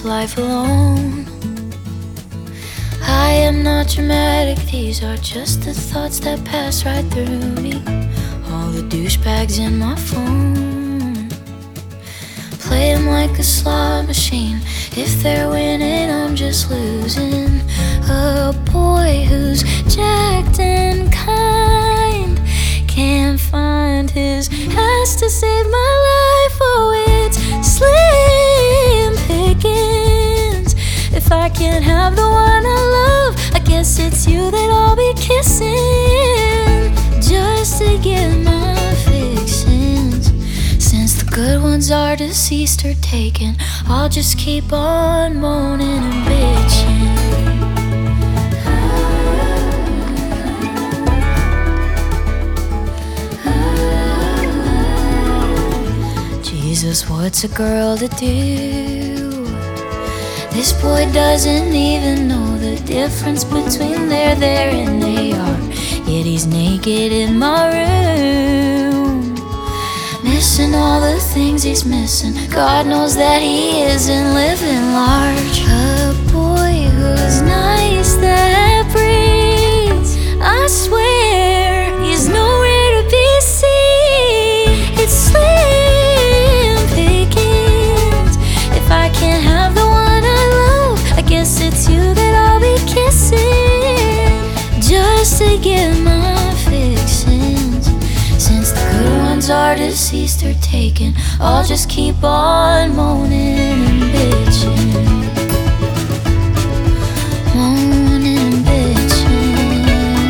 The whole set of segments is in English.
this life alone. I am not dramatic, these are just the thoughts that pass right through me. All the douchebags in my phone, playing like a slot machine. If they're winning, I'm just losing. A boy who's jacked and kind can't find his ass to save my life. Oh, it's slim pickings. If I can't have the one I love, I guess it's you that I'll be kissing, just to get my fixins. Since the good ones are deceased or taken, I'll just keep on moaning and bitching. Jesus, what's a girl to do? This boy doesn't even know the difference between there and they are. Yet he's naked in my room, missing all the things he's missing. God knows that he isn't living large. A boy who's nice, that breathes, I swear he's nowhere to be seen. It's slim pickings. If I can't have the one I love, I guess it's you that I'll be kissing, just to get my fixins. Since the good ones are deceased or taken, I'll just keep on moaning and bitching. Moaning and bitching.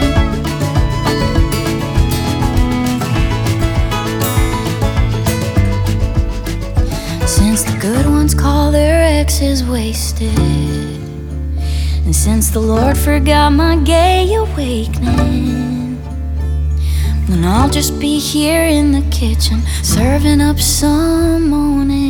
Since the good ones call their exes wasted, and since the Lord forgot my gay awakening, then I'll just be here in the kitchen, serving up some moaning